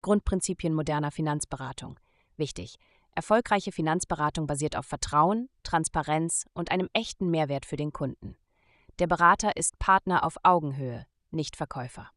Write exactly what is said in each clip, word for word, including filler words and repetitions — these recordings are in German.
Grundprinzipien moderner Finanzberatung. Wichtig: Erfolgreiche Finanzberatung basiert auf Vertrauen, Transparenz und einem echten Mehrwert für den Kunden. Der Berater ist Partner auf Augenhöhe, nicht Verkäufer.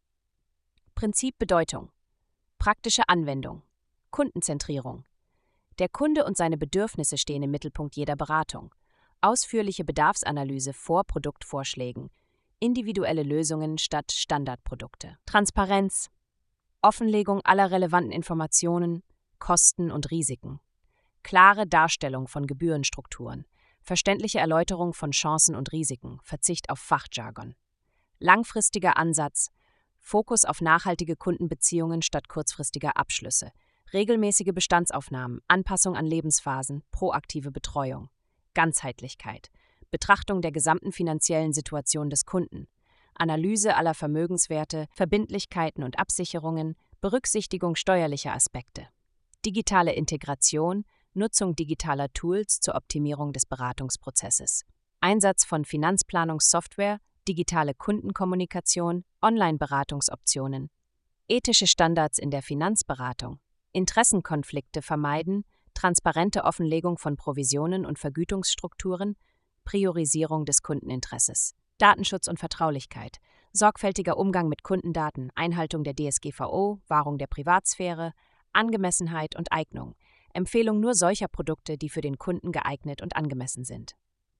Prinzip Bedeutung: Praktische Anwendung, Kundenzentrierung. Der Kunde und seine Bedürfnisse stehen im Mittelpunkt jeder Beratung. Ausführliche Bedarfsanalyse vor Produktvorschlägen, individuelle Lösungen statt Standardprodukte. Transparenz: Offenlegung aller relevanten Informationen, Kosten und Risiken. Klare Darstellung von Gebührenstrukturen, verständliche Erläuterung von Chancen und Risiken, Verzicht auf Fachjargon. Langfristiger Ansatz: Fokus auf nachhaltige Kundenbeziehungen statt kurzfristiger Abschlüsse, regelmäßige Bestandsaufnahmen, Anpassung an Lebensphasen, proaktive Betreuung. Ganzheitlichkeit: Betrachtung der gesamten finanziellen Situation des Kunden, Analyse aller Vermögenswerte, Verbindlichkeiten und Absicherungen, Berücksichtigung steuerlicher Aspekte. Digitale Integration, Nutzung digitaler Tools zur Optimierung des Beratungsprozesses. Einsatz von Finanzplanungssoftware, digitale Kundenkommunikation, Online-Beratungsoptionen. Ethische Standards in der Finanzberatung. Interessenkonflikte vermeiden, transparente Offenlegung von Provisionen und Vergütungsstrukturen, Priorisierung des Kundeninteresses. Datenschutz und Vertraulichkeit, sorgfältiger Umgang mit Kundendaten, Einhaltung der D S G V O, Wahrung der Privatsphäre, Angemessenheit und Eignung. Empfehlung nur solcher Produkte, die für den Kunden geeignet und angemessen sind.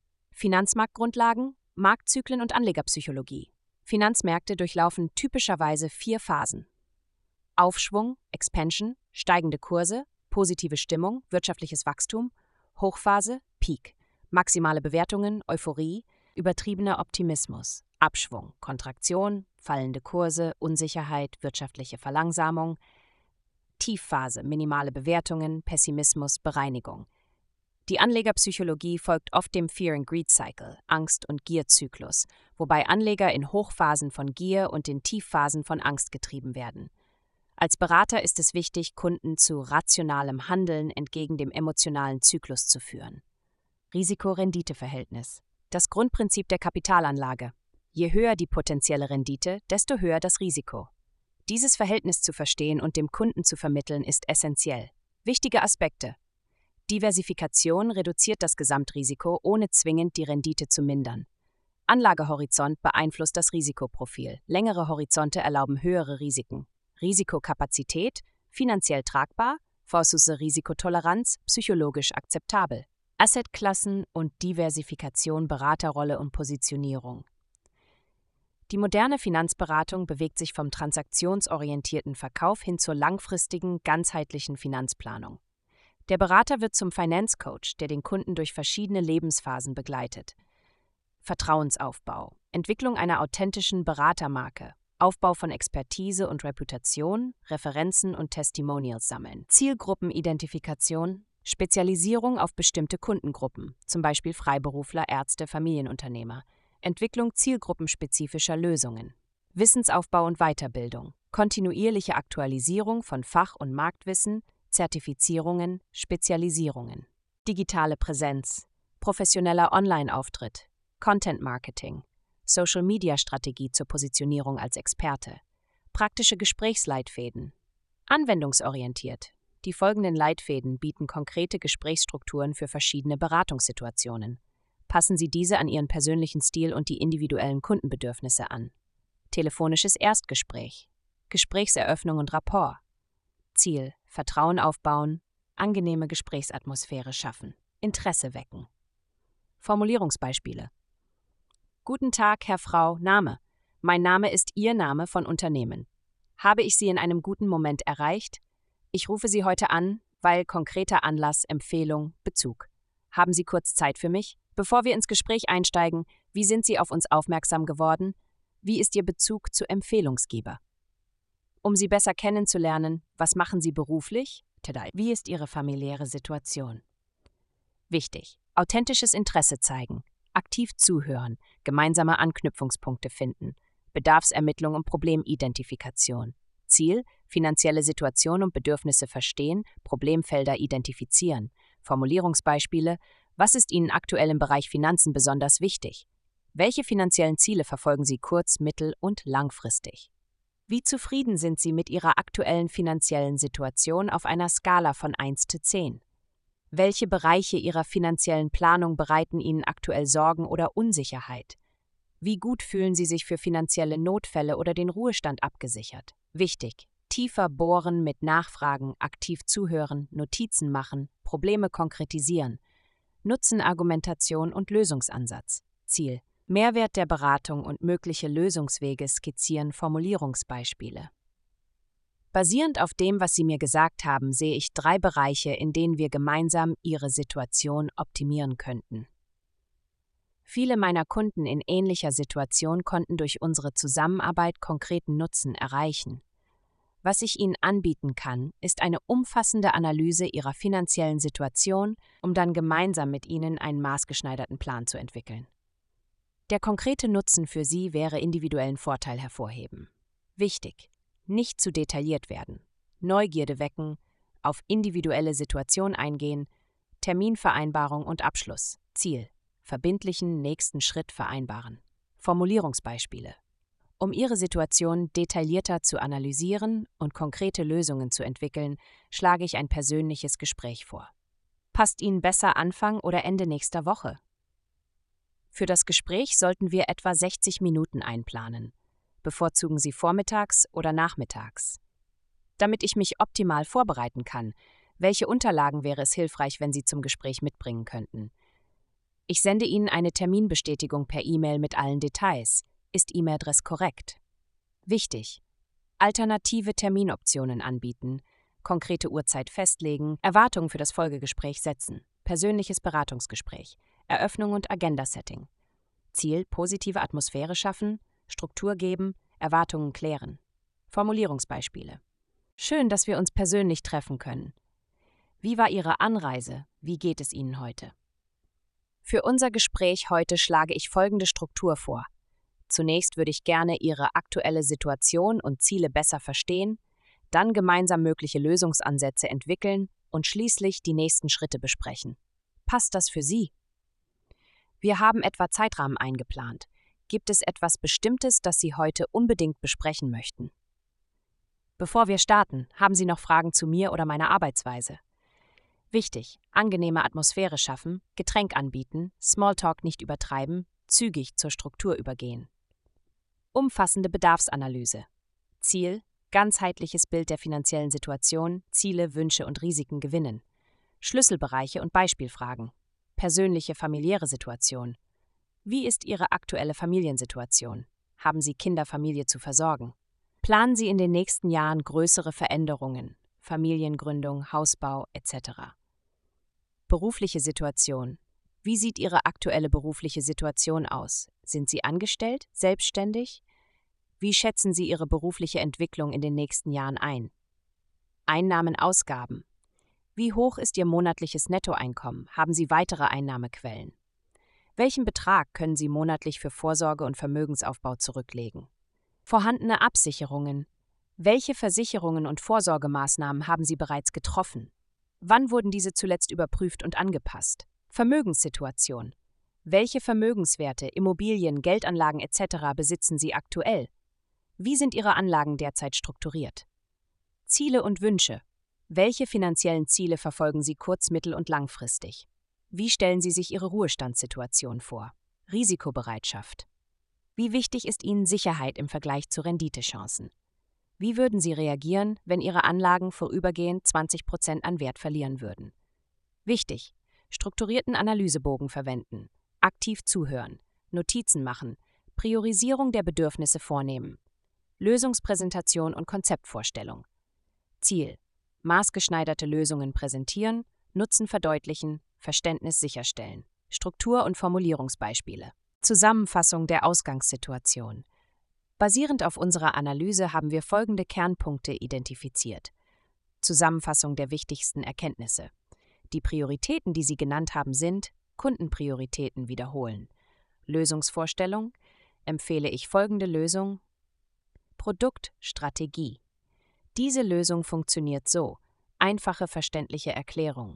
Finanzmarktgrundlagen, Marktzyklen und Anlegerpsychologie. Finanzmärkte durchlaufen typischerweise vier Phasen: Aufschwung, Expansion, steigende Kurse, positive Stimmung, wirtschaftliches Wachstum, Hochphase, Peak, maximale Bewertungen, Euphorie, übertriebener Optimismus, Abschwung, Kontraktion, fallende Kurse, Unsicherheit, wirtschaftliche Verlangsamung, Tiefphase, minimale Bewertungen, Pessimismus, Bereinigung. Die Anlegerpsychologie folgt oft dem Fear-and-Greed-Cycle, Angst- und Gierzyklus, wobei Anleger in Hochphasen von Gier und in Tiefphasen von Angst getrieben werden. Als Berater ist es wichtig, Kunden zu rationalem Handeln entgegen dem emotionalen Zyklus zu führen. Risiko-Rendite-Verhältnis. Das Grundprinzip der Kapitalanlage. Je höher die potenzielle Rendite, desto höher das Risiko. Dieses Verhältnis zu verstehen und dem Kunden zu vermitteln, ist essentiell. Wichtige Aspekte: Diversifikation reduziert das Gesamtrisiko, ohne zwingend die Rendite zu mindern. Anlagehorizont beeinflusst das Risikoprofil. Längere Horizonte erlauben höhere Risiken. Risikokapazität, finanziell tragbar versus Risikotoleranz, psychologisch akzeptabel. Assetklassen und Diversifikation, Beraterrolle und Positionierung. Die moderne Finanzberatung bewegt sich vom transaktionsorientierten Verkauf hin zur langfristigen, ganzheitlichen Finanzplanung. Der Berater wird zum Finance Coach, der den Kunden durch verschiedene Lebensphasen begleitet. Vertrauensaufbau, Entwicklung einer authentischen Beratermarke, Aufbau von Expertise und Reputation, Referenzen und Testimonials sammeln. Zielgruppenidentifikation, Spezialisierung auf bestimmte Kundengruppen, zum Beispiel Freiberufler, Ärzte, Familienunternehmer. Entwicklung zielgruppenspezifischer Lösungen. Wissensaufbau und Weiterbildung, kontinuierliche Aktualisierung von Fach- und Marktwissen, Zertifizierungen, Spezialisierungen. Digitale Präsenz, professioneller Online-Auftritt, Content-Marketing, Social-Media-Strategie zur Positionierung als Experte, praktische Gesprächsleitfäden. Anwendungsorientiert. Die folgenden Leitfäden bieten konkrete Gesprächsstrukturen für verschiedene Beratungssituationen. Passen Sie diese an Ihren persönlichen Stil und die individuellen Kundenbedürfnisse an. Telefonisches Erstgespräch, Gesprächseröffnung und Rapport. Ziel: Vertrauen aufbauen, angenehme Gesprächsatmosphäre schaffen, Interesse wecken. Formulierungsbeispiele: Guten Tag, Herr, Frau, Name. Mein Name ist Ihr Name von Unternehmen. Habe ich Sie in einem guten Moment erreicht? Ich rufe Sie heute an, weil konkreter Anlass, Empfehlung, Bezug. Haben Sie kurz Zeit für mich? Bevor wir ins Gespräch einsteigen, wie sind Sie auf uns aufmerksam geworden? Wie ist Ihr Bezug zu Empfehlungsgeber? Um Sie besser kennenzulernen, was machen Sie beruflich? Wie ist Ihre familiäre Situation? Wichtig: Authentisches Interesse zeigen, aktiv zuhören, gemeinsame Anknüpfungspunkte finden, Bedarfsermittlung und Problemidentifikation. Ziel: finanzielle Situation und Bedürfnisse verstehen, Problemfelder identifizieren. Formulierungsbeispiele: Was ist Ihnen aktuell im Bereich Finanzen besonders wichtig? Welche finanziellen Ziele verfolgen Sie kurz-, mittel- und langfristig? Wie zufrieden sind Sie mit Ihrer aktuellen finanziellen Situation auf einer Skala von eins zu zehn? Welche Bereiche Ihrer finanziellen Planung bereiten Ihnen aktuell Sorgen oder Unsicherheit? Wie gut fühlen Sie sich für finanzielle Notfälle oder den Ruhestand abgesichert? Wichtig: tiefer bohren mit Nachfragen, aktiv zuhören, Notizen machen, Probleme konkretisieren, Nutzen, Argumentation und Lösungsansatz. Ziel: Mehrwert der Beratung und mögliche Lösungswege skizzieren, Formulierungsbeispiele. Basierend auf dem, was Sie mir gesagt haben, sehe ich drei Bereiche, in denen wir gemeinsam Ihre Situation optimieren könnten. Viele meiner Kunden in ähnlicher Situation konnten durch unsere Zusammenarbeit konkreten Nutzen erreichen. Was ich Ihnen anbieten kann, ist eine umfassende Analyse Ihrer finanziellen Situation, um dann gemeinsam mit Ihnen einen maßgeschneiderten Plan zu entwickeln. Der konkrete Nutzen für Sie wäre individuellen Vorteil hervorheben. Wichtig: nicht zu detailliert werden, Neugierde wecken, auf individuelle Situation eingehen, Terminvereinbarung und Abschluss. Ziel: verbindlichen nächsten Schritt vereinbaren. Formulierungsbeispiele. Um Ihre Situation detaillierter zu analysieren und konkrete Lösungen zu entwickeln, schlage ich ein persönliches Gespräch vor. Passt Ihnen besser Anfang oder Ende nächster Woche? Für das Gespräch sollten wir etwa sechzig Minuten einplanen. Bevorzugen Sie vormittags oder nachmittags? Damit ich mich optimal vorbereiten kann, welche Unterlagen wäre es hilfreich, wenn Sie zum Gespräch mitbringen könnten? Ich sende Ihnen eine Terminbestätigung per E-Mail mit allen Details. Ist E-Mail-Adresse korrekt? Wichtig: alternative Terminoptionen anbieten, konkrete Uhrzeit festlegen, Erwartungen für das Folgegespräch setzen, persönliches Beratungsgespräch, Eröffnung und Agenda-Setting. Ziel: positive Atmosphäre schaffen, Struktur geben, Erwartungen klären. Formulierungsbeispiele. Schön, dass wir uns persönlich treffen können. Wie war Ihre Anreise? Wie geht es Ihnen heute? Für unser Gespräch heute schlage ich folgende Struktur vor. Zunächst würde ich gerne Ihre aktuelle Situation und Ziele besser verstehen, dann gemeinsam mögliche Lösungsansätze entwickeln und schließlich die nächsten Schritte besprechen. Passt das für Sie? Wir haben etwa Zeitrahmen eingeplant. Gibt es etwas Bestimmtes, das Sie heute unbedingt besprechen möchten? Bevor wir starten, haben Sie noch Fragen zu mir oder meiner Arbeitsweise? Wichtig: angenehme Atmosphäre schaffen, Getränk anbieten, Smalltalk nicht übertreiben, zügig zur Struktur übergehen. Umfassende Bedarfsanalyse. Ziel: ganzheitliches Bild der finanziellen Situation, Ziele, Wünsche und Risiken gewinnen. Schlüsselbereiche und Beispielfragen. Persönliche familiäre Situation. Wie ist Ihre aktuelle Familiensituation? Haben Sie Kinder, Familie zu versorgen? Planen Sie in den nächsten Jahren größere Veränderungen, Familiengründung, Hausbau et cetera? Berufliche Situation. Wie sieht Ihre aktuelle berufliche Situation aus? Sind Sie angestellt, selbstständig? Wie schätzen Sie Ihre berufliche Entwicklung in den nächsten Jahren ein? Einnahmen, Ausgaben. Wie hoch ist Ihr monatliches Nettoeinkommen? Haben Sie weitere Einnahmequellen? Welchen Betrag können Sie monatlich für Vorsorge und Vermögensaufbau zurücklegen? Vorhandene Absicherungen. Welche Versicherungen und Vorsorgemaßnahmen haben Sie bereits getroffen? Wann wurden diese zuletzt überprüft und angepasst? Vermögenssituation. Welche Vermögenswerte, Immobilien, Geldanlagen et cetera besitzen Sie aktuell? Wie sind Ihre Anlagen derzeit strukturiert? Ziele und Wünsche. Welche finanziellen Ziele verfolgen Sie kurz-, mittel- und langfristig? Wie stellen Sie sich Ihre Ruhestandssituation vor? Risikobereitschaft. Wie wichtig ist Ihnen Sicherheit im Vergleich zu Renditechancen? Wie würden Sie reagieren, wenn Ihre Anlagen vorübergehend zwanzig Prozent an Wert verlieren würden? Wichtig: strukturierten Analysebogen verwenden, aktiv zuhören, Notizen machen, Priorisierung der Bedürfnisse vornehmen, Lösungspräsentation und Konzeptvorstellung. Ziel: maßgeschneiderte Lösungen präsentieren, Nutzen verdeutlichen, Verständnis sicherstellen. Struktur- und Formulierungsbeispiele. Zusammenfassung der Ausgangssituation. Basierend auf unserer Analyse haben wir folgende Kernpunkte identifiziert. Zusammenfassung der wichtigsten Erkenntnisse. Die Prioritäten, die Sie genannt haben, sind: Kundenprioritäten wiederholen. Lösungsvorstellung: empfehle ich folgende Lösung. Produkt, Strategie. Diese Lösung funktioniert so: einfache, verständliche Erklärung.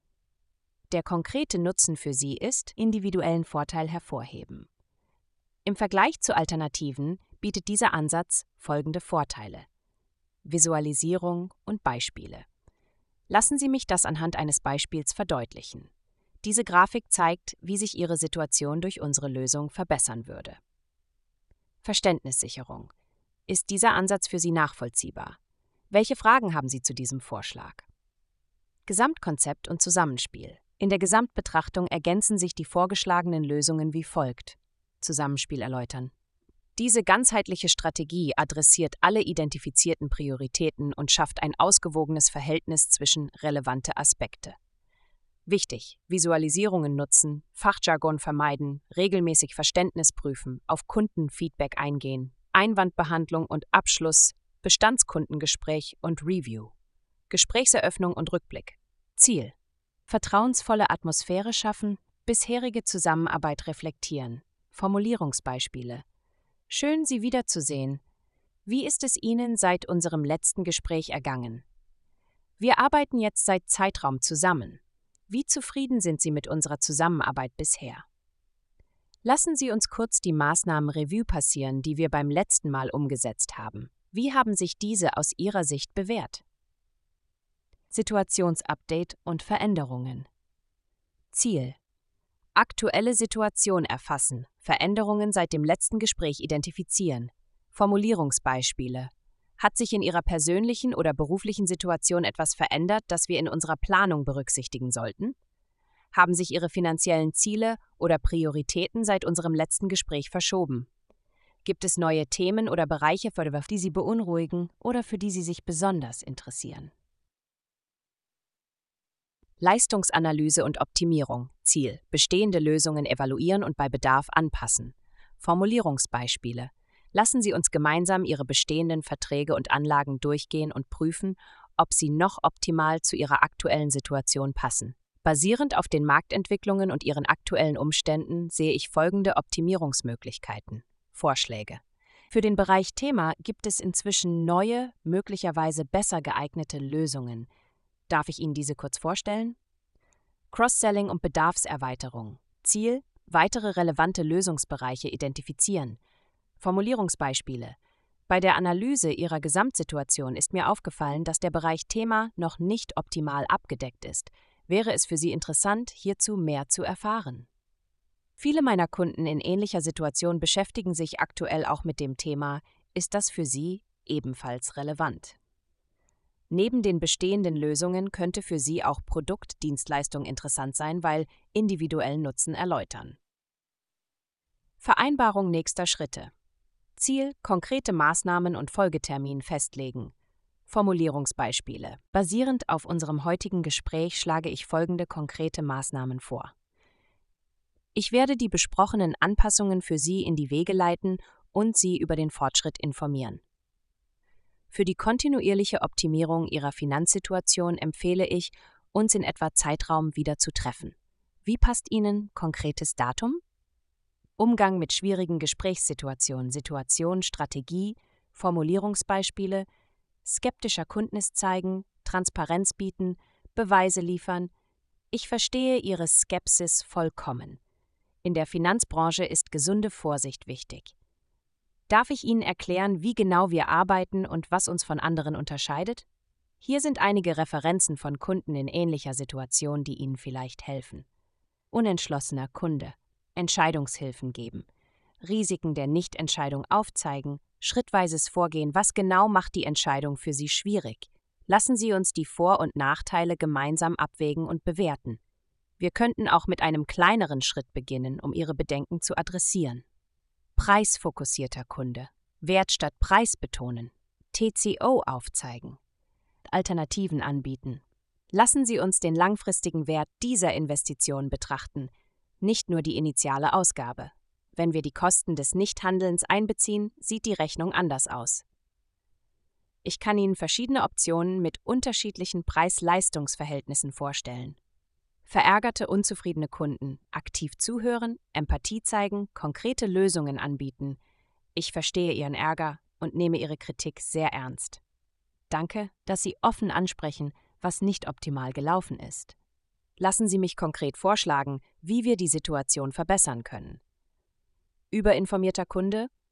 Der konkrete Nutzen für Sie ist: individuellen Vorteil hervorheben. Im Vergleich zu Alternativen bietet dieser Ansatz folgende Vorteile: Visualisierung und Beispiele. Lassen Sie mich das anhand eines Beispiels verdeutlichen. Diese Grafik zeigt, wie sich Ihre Situation durch unsere Lösung verbessern würde. Verständnissicherung. Ist dieser Ansatz für Sie nachvollziehbar? Welche Fragen haben Sie zu diesem Vorschlag? Gesamtkonzept und Zusammenspiel. In der Gesamtbetrachtung ergänzen sich die vorgeschlagenen Lösungen wie folgt. Zusammenspiel erläutern. Diese ganzheitliche Strategie adressiert alle identifizierten Prioritäten und schafft ein ausgewogenes Verhältnis zwischen relevante Aspekte. Wichtig: Visualisierungen nutzen, Fachjargon vermeiden, regelmäßig Verständnis prüfen, auf Kundenfeedback eingehen, Einwandbehandlung und Abschluss, Bestandskundengespräch und Review. Gesprächseröffnung und Rückblick. Ziel: vertrauensvolle Atmosphäre schaffen, bisherige Zusammenarbeit reflektieren. Formulierungsbeispiele. Schön, Sie wiederzusehen. Wie ist es Ihnen seit unserem letzten Gespräch ergangen? Wir arbeiten jetzt seit Zeitraum zusammen. Wie zufrieden sind Sie mit unserer Zusammenarbeit bisher? Lassen Sie uns kurz die Maßnahmen Revue passieren, die wir beim letzten Mal umgesetzt haben. Wie haben sich diese aus Ihrer Sicht bewährt? Situationsupdate und Veränderungen. Ziel: aktuelle Situation erfassen, Veränderungen seit dem letzten Gespräch identifizieren. Formulierungsbeispiele. Hat sich in Ihrer persönlichen oder beruflichen Situation etwas verändert, das wir in unserer Planung berücksichtigen sollten? Haben sich Ihre finanziellen Ziele oder Prioritäten seit unserem letzten Gespräch verschoben? Gibt es neue Themen oder Bereiche, für die Sie beunruhigen oder für die Sie sich besonders interessieren? Leistungsanalyse und Optimierung. Ziel: bestehende Lösungen evaluieren und bei Bedarf anpassen. Formulierungsbeispiele. Lassen Sie uns gemeinsam Ihre bestehenden Verträge und Anlagen durchgehen und prüfen, ob sie noch optimal zu Ihrer aktuellen Situation passen. Basierend auf den Marktentwicklungen und Ihren aktuellen Umständen sehe ich folgende Optimierungsmöglichkeiten. Vorschläge. Für den Bereich Thema gibt es inzwischen neue, möglicherweise besser geeignete Lösungen. Darf ich Ihnen diese kurz vorstellen? Cross-Selling und Bedarfserweiterung. Ziel: weitere relevante Lösungsbereiche identifizieren. Formulierungsbeispiele. Bei der Analyse Ihrer Gesamtsituation ist mir aufgefallen, dass der Bereich Thema noch nicht optimal abgedeckt ist. Wäre es für Sie interessant, hierzu mehr zu erfahren? Viele meiner Kunden in ähnlicher Situation beschäftigen sich aktuell auch mit dem Thema. Ist das für Sie ebenfalls relevant? Neben den bestehenden Lösungen könnte für Sie auch Produktdienstleistung interessant sein, weil individuellen Nutzen erläutern. Vereinbarung nächster Schritte. Ziel: konkrete Maßnahmen und Folgetermin festlegen. Formulierungsbeispiele. Basierend auf unserem heutigen Gespräch schlage ich folgende konkrete Maßnahmen vor. Ich werde die besprochenen Anpassungen für Sie in die Wege leiten und Sie über den Fortschritt informieren. Für die kontinuierliche Optimierung Ihrer Finanzsituation empfehle ich, uns in etwa Zeitraum wieder zu treffen. Wie passt Ihnen konkretes Datum? Umgang mit schwierigen Gesprächssituationen, Situation, Strategie, Formulierungsbeispiele, skeptischer Kundnis zeigen, Transparenz bieten, Beweise liefern. Ich verstehe Ihre Skepsis vollkommen. In der Finanzbranche ist gesunde Vorsicht wichtig. Darf ich Ihnen erklären, wie genau wir arbeiten und was uns von anderen unterscheidet? Hier sind einige Referenzen von Kunden in ähnlicher Situation, die Ihnen vielleicht helfen. Unentschlossener Kunde. Entscheidungshilfen geben. Risiken der Nichtentscheidung aufzeigen. Schrittweises Vorgehen. Was genau macht die Entscheidung für Sie schwierig? Lassen Sie uns die Vor- und Nachteile gemeinsam abwägen und bewerten. Wir könnten auch mit einem kleineren Schritt beginnen, um Ihre Bedenken zu adressieren. Preisfokussierter Kunde. Wert statt Preis betonen. T C O aufzeigen. Alternativen anbieten. Lassen Sie uns den langfristigen Wert dieser Investition betrachten, nicht nur die initiale Ausgabe. Wenn wir die Kosten des Nichthandelns einbeziehen, sieht die Rechnung anders aus. Ich kann Ihnen verschiedene Optionen mit unterschiedlichen Preis-Leistungs-Verhältnissen vorstellen. Verärgerte, unzufriedene Kunden, aktiv zuhören, Empathie zeigen, konkrete Lösungen anbieten. Ich verstehe Ihren Ärger und nehme Ihre Kritik sehr ernst. Danke, dass Sie offen ansprechen, was nicht optimal gelaufen ist. Lassen Sie mich konkret vorschlagen, wie wir die Situation verbessern können. Überinformierter Kunde.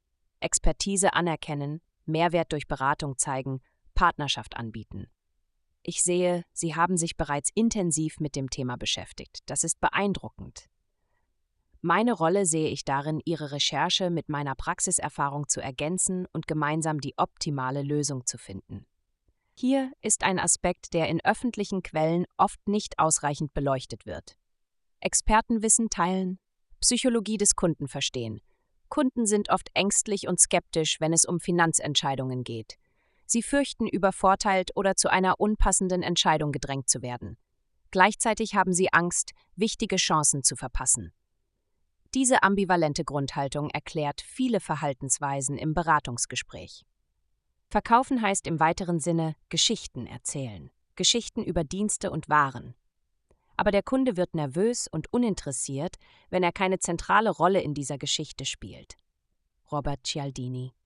Expertise anerkennen, Mehrwert durch Beratung zeigen, Partnerschaft anbieten. Ich sehe, Sie haben sich bereits intensiv mit dem Thema beschäftigt. Das ist beeindruckend. Meine Rolle sehe ich darin, Ihre Recherche mit meiner Praxiserfahrung zu ergänzen und gemeinsam die optimale Lösung zu finden. Hier ist ein Aspekt, der in öffentlichen Quellen oft nicht ausreichend beleuchtet wird. Expertenwissen teilen, Psychologie des Kunden verstehen. Kunden sind oft ängstlich und skeptisch, wenn es um Finanzentscheidungen geht. Sie fürchten, übervorteilt oder zu einer unpassenden Entscheidung gedrängt zu werden. Gleichzeitig haben sie Angst, wichtige Chancen zu verpassen. Diese ambivalente Grundhaltung erklärt viele Verhaltensweisen im Beratungsgespräch. Verkaufen heißt im weiteren Sinne Geschichten erzählen, Geschichten über Dienste und Waren. Aber der Kunde wird nervös und uninteressiert, wenn er keine zentrale Rolle in dieser Geschichte spielt. Robert Cialdini